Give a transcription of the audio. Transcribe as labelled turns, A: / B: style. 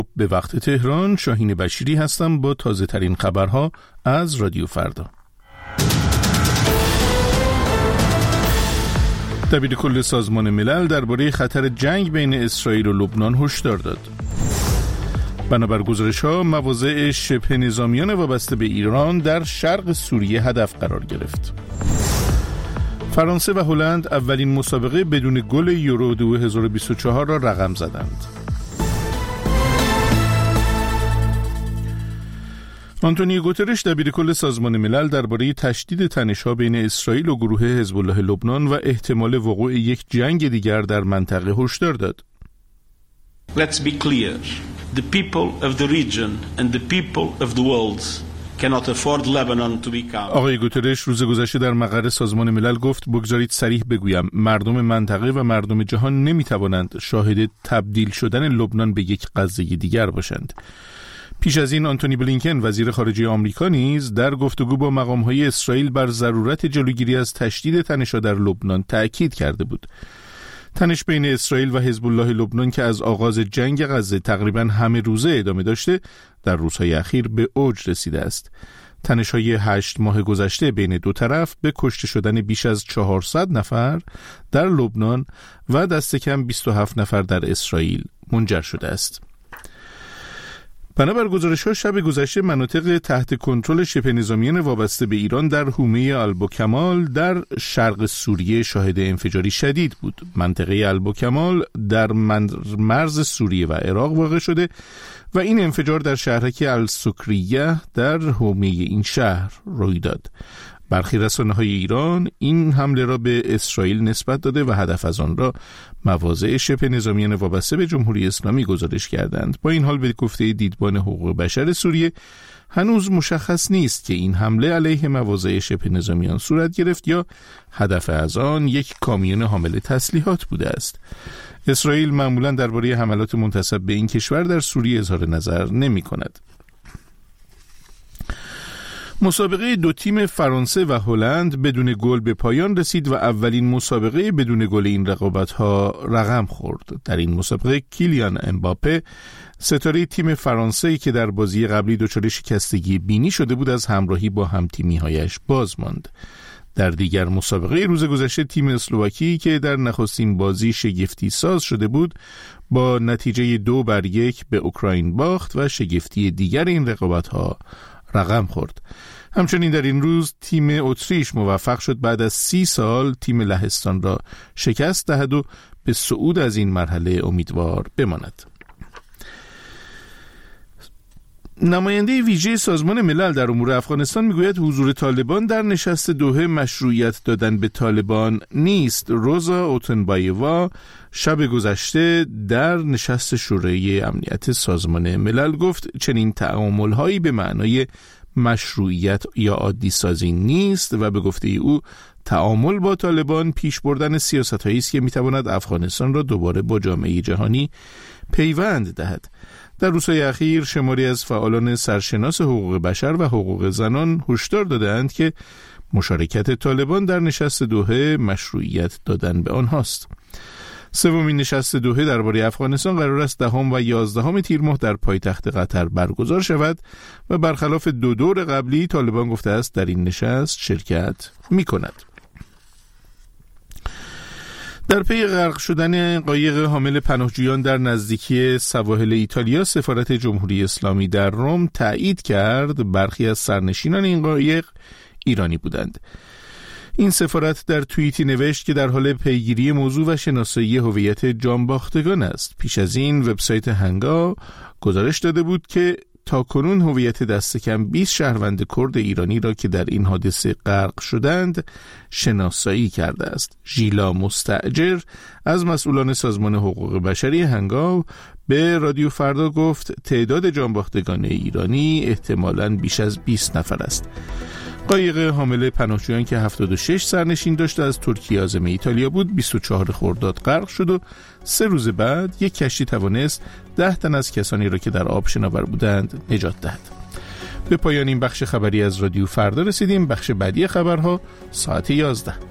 A: به وقت تهران، شاهین بشیری هستم با تازه ترین خبرها از رادیو فردا. دبیر کل سازمان ملل درباره خطر جنگ بین اسرائیل و لبنان هشدار داد. بنابر گزارش‌ها مواضع شبه نظامیان وابسته به ایران در شرق سوریه هدف قرار گرفت. فرانسه و هلند اولین مسابقه بدون گل یورو 2024 را رقم زدند. آنتونیو گوترش دبیر کل سازمان ملل درباره تشدید تنش‌ها بین اسرائیل و گروه حزب الله لبنان و احتمال وقوع یک جنگ دیگر در منطقه هشدار داد.
B: Let's be clear. The people of the region and the people of the world cannot afford Lebanon to become.
A: آقای گوترش روز گذشته در مقر سازمان ملل گفت بگذارید صریح بگویم مردم منطقه و مردم جهان نمیتوانند شاهد تبدیل شدن لبنان به یک قضیه دیگر باشند. پیش از این آنتونی بلینکن وزیر خارجه آمریکا نیز در گفتگو با مقام‌های اسرائیل بر ضرورت جلوگیری از تشدید تنش‌ها در لبنان تأکید کرده بود. تنش بین اسرائیل و حزب الله لبنان که از آغاز جنگ غزه تقریباً همه روزه ادامه داشته، در روزهای اخیر به اوج رسیده است. تنش‌های 8 ماه گذشته بین دو طرف به کشته شدن بیش از 400 نفر در لبنان و دست کم 27 نفر در اسرائیل منجر شده است. بنابر گزارش‌ها شب گذشته مناطق تحت کنترل شبه نظامیان وابسته به ایران در حومه البوکمال در شرق سوریه شاهد انفجاری شدید بود. منطقه البوکمال در مرز سوریه و عراق واقع شده و این انفجار در شهرک السکریه در حومه این شهر روی داد. برخی رسانه‌های ایران این حمله را به اسرائیل نسبت داده و هدف از آن را مواضع شبه نظامیان وابسته به جمهوری اسلامی گزارش کردند. با این حال به گفته دیدبان حقوق بشر سوریه هنوز مشخص نیست که این حمله علیه مواضع شبه نظامیان صورت گرفت یا هدف از آن یک کامیون حامل تسلیحات بوده است. اسرائیل معمولاً درباره حملات منتسب به این کشور در سوریه اظهار نظر نمی‌کند. مسابقه دو تیم فرانسه و هلند بدون گل به پایان رسید و اولین مسابقه بدون گل این رقابت‌ها رقم خورد. در این مسابقه کیلیان امباپه ستاره تیم فرانسه که در بازی قبلی دچار شکستگی بینی شده بود از همراهی با همتیمی‌هایش باز ماند. در دیگر مسابقه روز گذشته تیم اسلواکی که در نخستین بازی شگفتی ساز شده بود با نتیجه 2-1 به اوکراین باخت و شگفتی دیگر این رقابت‌ها رقم خورد. همچنین در این روز تیم اتریش موفق شد بعد از 30 سال تیم لهستان را شکست دهد و به صعود از این مرحله امیدوار بماند. نماینده ویژه سازمان ملل در امور افغانستان میگوید حضور طالبان در نشست دوحه مشروعیت دادن به طالبان نیست. روزا اوتنبایوا شب گذشته در نشست شورای امنیت سازمان ملل گفت چنین تعامل‌هایی به معنای مشروعیت یا عادی سازی نیست و به گفته او تعامل با طالبان پیش بردن سیاست‌هایی است که می‌تواند افغانستان را دوباره با جامعه جهانی پیوند دهد. در روزهای اخیر شماری از فعالان سرشناس حقوق بشر و حقوق زنان هشدار دادند که مشارکت طالبان در نشست دوحه مشروعیت دادن به آنهاست. سومین نشست دوحه درباره افغانستان قرار است 10 و 11 تیر ماه در پایتخت قطر برگزار شود و برخلاف 2 دور قبلی طالبان گفته است در این نشست شرکت می‌کند. در پی غرق شدن قایق حامل پناهجویان در نزدیکی سواحل ایتالیا، سفارت جمهوری اسلامی در روم تایید کرد برخی از سرنشینان این قایق ایرانی بودند. این سفارت در توییتی نوشت که در حال پیگیری موضوع و شناسایی هویت جانباختگان است. پیش از این وبسایت هنگا گزارش داده بود که تاکنون هویت دست کم 20 شهروند کرد ایرانی را که در این حادثه غرق شدند شناسایی کرده است. ژیلا مستاجر از مسئولان سازمان حقوق بشری هنگا به رادیو فردا گفت تعداد جانباختگان ایرانی احتمالاً بیش از 20 نفر است. قایق حامل پناهجویان که 76 سرنشین داشت از ترکیه عازم ایتالیا بود 24 خرداد غرق شد و 3 روز بعد یک کشتی توانست 10 تن از کسانی را که در آب شناور بودند نجات دهد. به پایان این بخش خبری از رادیو فردا رسیدیم. بخش بعدی خبرها ساعت 11.